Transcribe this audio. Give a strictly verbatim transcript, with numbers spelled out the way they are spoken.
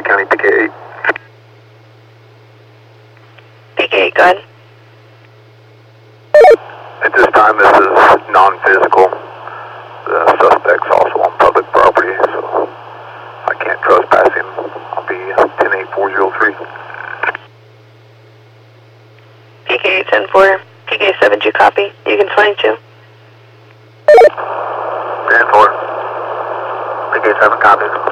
Pike County, P K eight. P K eight, go ahead. At this time, this is non-physical. The suspect's also on public property, so I can't trespass him. I'll be ten eight four zero three. P K eight ten four, P K seven, do you copy? You can twenty-two. ten four. P K seven copies.